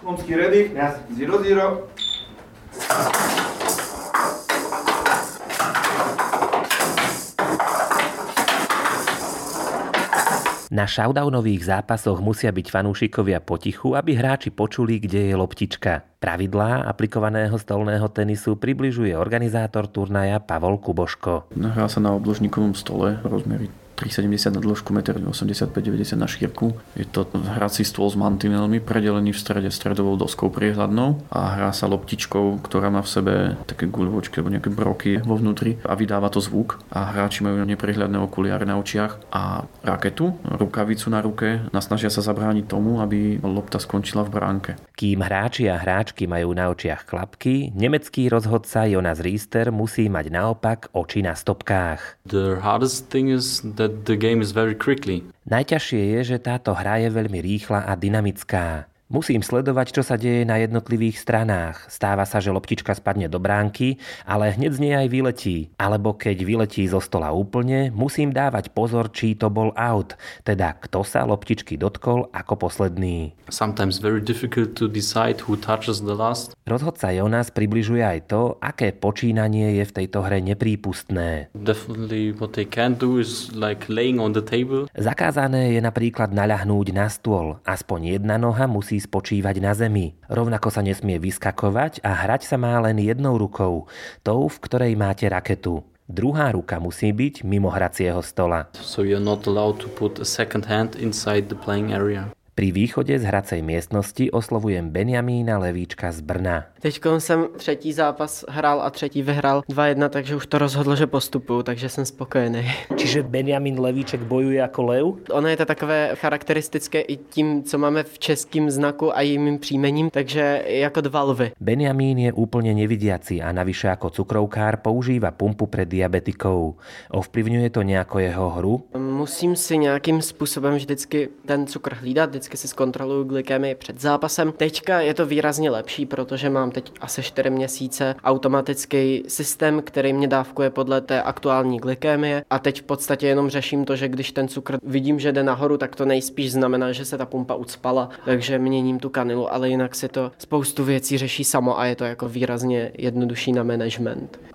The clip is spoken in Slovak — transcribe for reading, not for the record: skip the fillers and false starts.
Omsky ready? Yes. 0-0. Na showdownových zápasoch musia byť fanúšikovia potichu, aby hráči počuli, kde je loptička. Pravidlá aplikovaného stolného tenisu približuje organizátor turnaja Pavol Kuboško. Hrá sa na obložníkovom stole, rozmery 3,70 na dĺžku, 1,85-90 na šírku. Je to hrací stôl s mantinelmi, predelený v strede stredovou doskou priehľadnou a hrá sa loptičkou, ktorá má v sebe také guľovočky alebo nejaké broky vo vnútri a vydáva to zvuk. A hráči majú neprehľadné okuliare na očiach a raketu, rukavicu na ruke, snažia sa zabrániť tomu, aby lopta skončila v bránke. Kým hráči a hráčky majú na očiach klapky, nemecký rozhodca Jonas Riester musí mať naopak oči na stopkách. The hardest thing is that the game is very quickly. Najťažšie je, že táto hra je veľmi rýchla a dynamická. Musím sledovať, čo sa deje na jednotlivých stranách. Stáva sa, že loptička spadne do bránky, ale hneď z nej aj vyletí. Alebo keď vyletí zo stola úplne, musím dávať pozor, či to bol out. Teda kto sa loptičky dotkol ako posledný. Sometimes very difficult to decide who touches the last. Rozhodca Jonas približuje aj to, aké počínanie je v tejto hre neprípustné. Definitely what they can't do is like laying on the table. Zakázané je napríklad naľahnúť na stôl. Aspoň jedna noha musí spočívať na zemi. Rovnako sa nesmie vyskakovať a hrať sa má len jednou rukou, tou, v ktorej máte raketu. Druhá ruka musí byť mimo hracieho stola. So you're not allowed to put a second hand inside the playing area. Pri východe z hracej miestnosti oslovujem Benjamína Levíčka z Brna. Teďkom jsem třetí zápas hrál a třetí vyhrál 2-1, takže už to rozhodlo, že postupuju, takže jsem spokojený. Čiže Benjamín Levíček bojuje ako lev? Ono je to takové charakteristické i tím, co máme v českým znaku a jejím příjmením, takže jako dva lvy. Benjamín je úplne nevidiaci a navyše ako cukrovkár používa pumpu pre diabetikov. Ovplyvňuje to nejako jeho hru? Musím si nějakým způsobem vždycky ten cukr hlídat, vždycky si zkontroluju glykémii před zápasem. Teďka je to výrazně lepší, protože mám teď asi 4 měsíce automatický systém, který mě dávkuje podle té aktuální glykémie a teď v podstatě jenom řeším to, že když ten cukr vidím, že jde nahoru, tak to nejspíš znamená, že se ta pumpa ucpala, takže měním tu kanilu, ale jinak si to spoustu věcí řeší samo a je to jako výrazně jednodušší na management.